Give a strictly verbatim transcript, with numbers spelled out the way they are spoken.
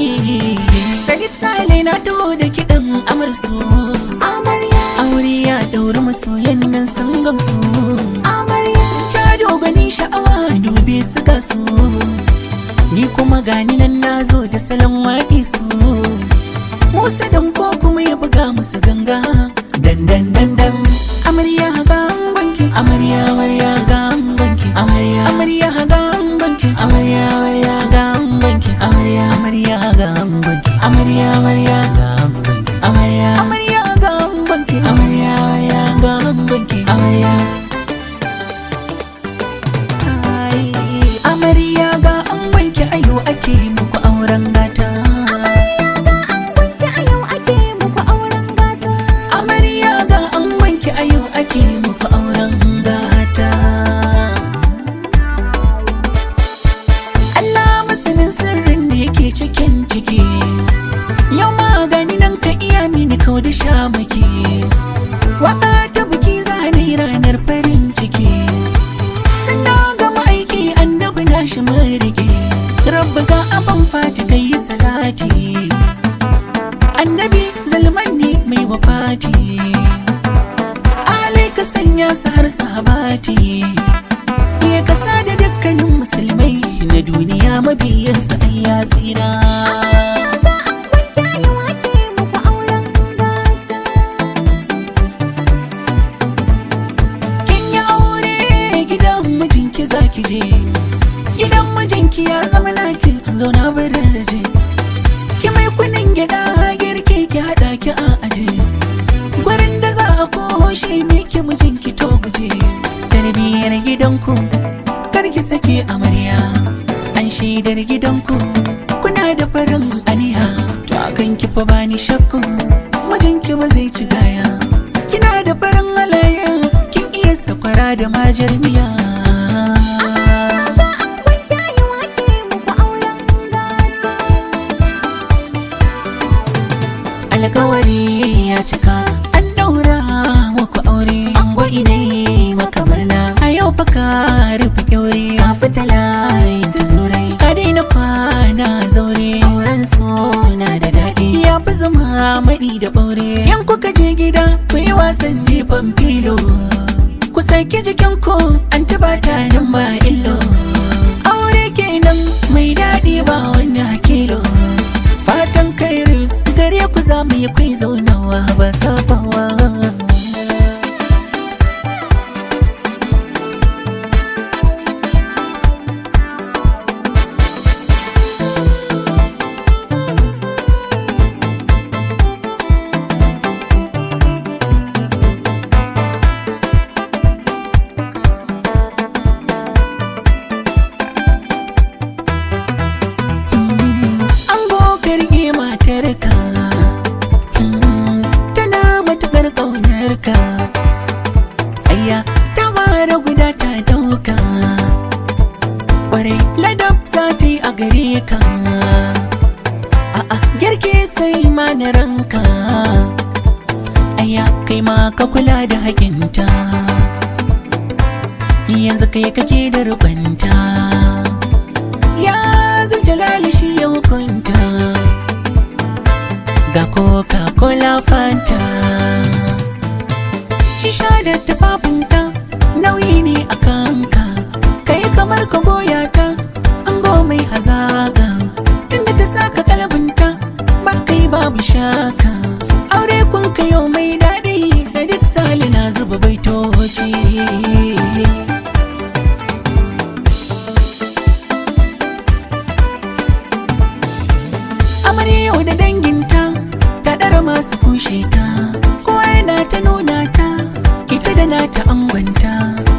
Sadiq Sale na taho da kiɗan amarsu. Amarya, Aure ya ɗauri masoyan nan sun gamsu. amarya, Ca dogani sha'awa dube su gasu. Ni kuma gani nan nazo da salon waƙi su. Musa dan ko kuma ya buga musu ganga. Dan dan dan dan. Amarya ga banki. Amarya amarya ga banki. Amarya amarya ga banki. Amarya amarya ga banki. Amarya amarya ga banki. Amarya amarya ga banki. Amarya amarya ga banki. Amarya amarya ga banki. Amarya Amarya ga an wanke ayo ake muku auren gata. amarya ga an wanke a yau ake muku auren gata. Amarya ga an wanke ayo ake muku auren gata. Allah masanin sirrin da yake cikin ciki. Yau magani nan ka iya mini kau da shamaki. Waka ta buki zane ranar farin ciki. Sanna gama aiki annabi na shi marige. Rabbi ga abin fati kai yi salati. Annabi zalman ne mai wafati. Alai ka sanya su har sahabati. Ya kasa da dukkanin musulmai na duniya mabiyansa ai ya tsira. Amarya ga an wanke a yau ake muku auren gata. Kin yi aure gidan mijinki zaki je. Gidan mijinki ya zama naki zauna barin raje. Ki mai kunin gida girki ki hada ki a aje. Gurin da za a koshe miki mijinki to guje. Tarbiyyar gidanku kar ki sake amarya. An shaidar gidanku kuna da farin aniya. To akan ki fa bani shakku mijinki ba zai ci gaya. Kina da farin halayya kin iya sakwara da majar miya. Ga an wanke a yau ake muku auren gata. Alkawari ya cika an daura muku aure. Ango inai maka murna a yau fa ka rufe kyaure. Ka fita layin ta zurai ka daina kwana zaure. Auren suna da daɗi ya fi zama maɗi da ɓaure. Yan kuka je gida ku yi wasan jifan filo. Ku saki jikinku an taba ta nan ba illo. Aure kenan mai daɗi ba wani hakilo. Fatan kairi gare ku za mu yi kai zaunawa ba sabawa. Karge matarka tana matuƙar ƙaunarka. Ayya ta ware guda ta dauka. Ƙwarai ladab za ta yi a gare ka. A'a girki sai ma na ranka. Ayya kai ma ka kula da hakinta. Yanzu kai kake da rubanta. Ya zai jalali shi ya hukunta. Ga Coca-Cola Fanta. Shisha da tufafinta nauyi ne a kanka. Kai kamar ka goya ta ango mai hazaga. Tunda ta saka kalbinta ba kai babu shaka. Aure kun kayo mai daɗi. Sadiq Sale na zuba baitoci. Amarya yau da danginta ta ɗara masu kushe ta. Kowa yana ta nuna ta ita da nata angonta.